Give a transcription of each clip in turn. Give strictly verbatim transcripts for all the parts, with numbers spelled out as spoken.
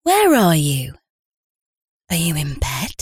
Where are you? Are you in bed?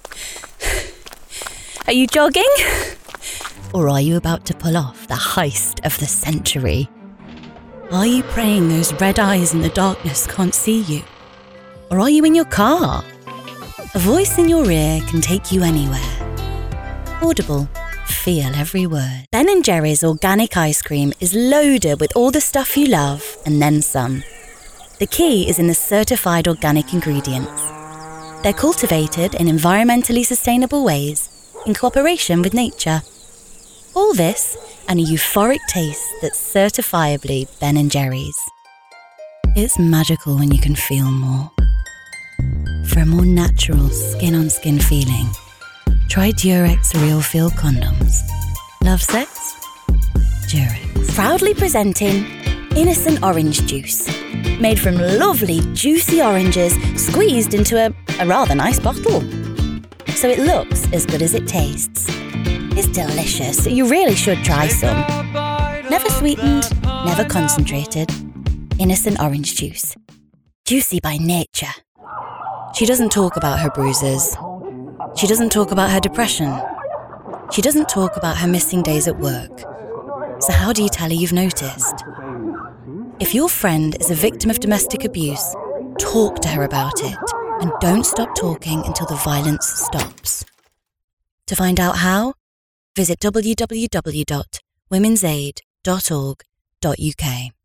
Are you jogging? Or are you about to pull off the heist of the century? Are you praying those red eyes in the darkness can't see you? Or are you in your car? A voice in your ear can take you anywhere. Audible, feel every word. Ben and Jerry's organic ice cream is loaded with all the stuff you love and then some. The key is in the certified organic ingredients. They're cultivated in environmentally sustainable ways in cooperation with nature. All this and a euphoric taste that's certifiably Ben and Jerry's. It's magical when you can feel more. For a more natural skin-on-skin feeling, try Durex Real Feel condoms. Love sex? Durex. Proudly presenting Innocent Orange Juice. Made from lovely, juicy oranges squeezed into a, a rather nice bottle. So it looks as good as it tastes. It's delicious, so you really should try some. Never sweetened, never concentrated. Innocent Orange Juice. Juicy by nature. She doesn't talk about her bruises. She doesn't talk about her depression. She doesn't talk about her missing days at work. So how do you tell her you've noticed? If your friend is a victim of domestic abuse, talk to her about it and don't stop talking until the violence stops. To find out how, visit w w w dot womens aid dot org dot u k.